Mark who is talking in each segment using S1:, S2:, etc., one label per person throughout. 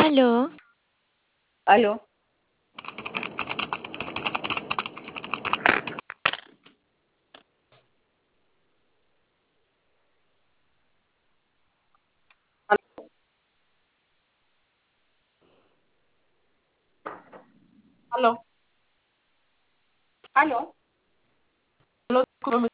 S1: Aló,
S2: Aló,
S3: Aló,
S2: aló.
S3: aló, discúlpame,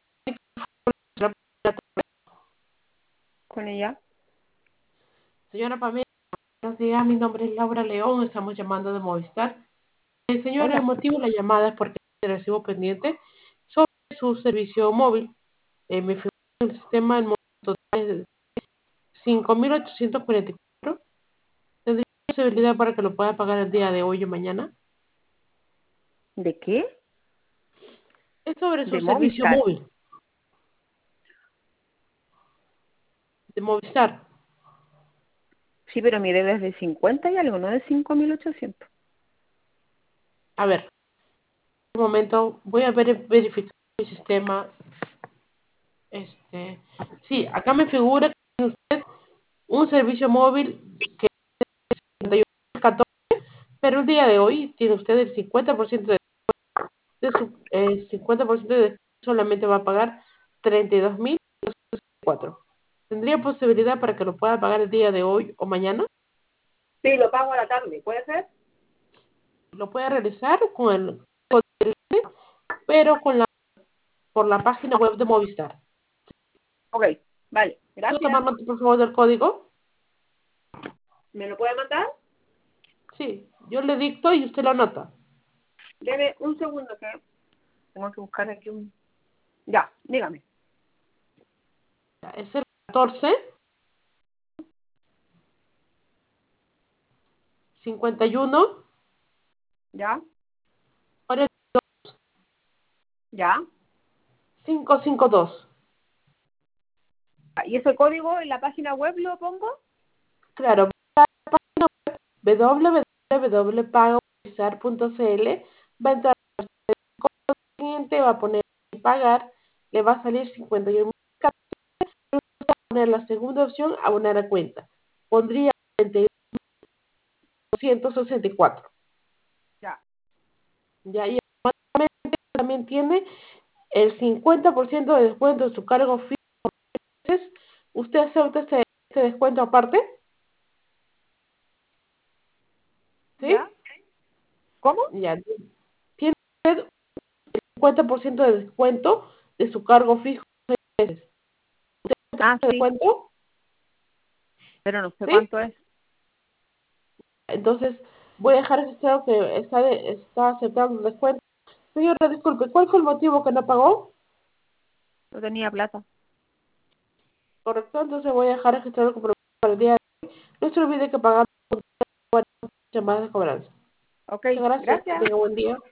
S2: Con ella.
S3: señora Pamela, buenos días, mi nombre es Laura León, estamos llamando de Movistar. Señora, el
S2: Hola.
S3: motivo de la llamada es porque recibo pendiente sobre su servicio móvil. Me figura en el sistema el monto total es de 5.844. ¿Tendría posibilidad para que lo pueda pagar el día de hoy o mañana?
S2: ¿De qué?
S3: Es sobre su
S2: De
S3: servicio
S2: Movistar.
S3: móvil de Movistar.
S2: Sí, pero mi debe es de 50 y algo, no de 5.800.
S3: A ver, un momento, voy a verificar mi sistema. Sí, acá me figura que tiene usted un servicio móvil que es 14, pero el día de hoy tiene usted el 50% de su 50% de solamente va a pagar 32.400. ¿Tendría posibilidad para que lo pueda pagar el día de hoy o mañana?
S2: Sí, lo pago a la tarde, ¿puede ser?
S3: Lo puede realizar con el pero por la página web de Movistar.
S2: Ok, vale,
S3: ¿Puedo
S2: gracias.
S3: tomar nota, por favor, del código?
S2: ¿Me lo puede mandar?
S3: Sí, yo le dicto y usted lo anota.
S2: Debe un segundo que tengo que buscar aquí un... Ya, dígame.
S3: Es el 14 51
S2: ¿Ya?
S3: 42
S2: ¿Ya?
S3: 552.
S2: ¿Y ese código en la página web lo pongo?
S3: Claro, www.pagomovilizar.cl va a entrar al cliente, va a poner pagar, le va a salir 51.000, va a poner la segunda opción, abonar a cuenta. Pondría 32.264.
S2: Ya.
S3: Ya, y automáticamente también tiene el 50% de descuento en su cargo fijo. ¿Usted acepta este descuento aparte? ¿Sí?
S2: ¿Ya? ¿Cómo?
S3: Ya, tiene usted 50% de descuento de su cargo fijo. ¿Usted
S2: Ah,
S3: acepta el
S2: sí,
S3: descuento?
S2: pero no sé
S3: ¿Sí?
S2: cuánto es.
S3: Entonces, voy a dejar registrado que está aceptando el descuento. Señora, disculpe, ¿cuál fue el motivo que no pagó?
S2: No tenía plata.
S3: Correcto, entonces voy a dejar registrado como para el día de hoy. No se olvide que pagar llamadas de cobranza.
S2: Ok,
S3: Muchas gracias, que
S2: gracias.
S3: tenga buen día.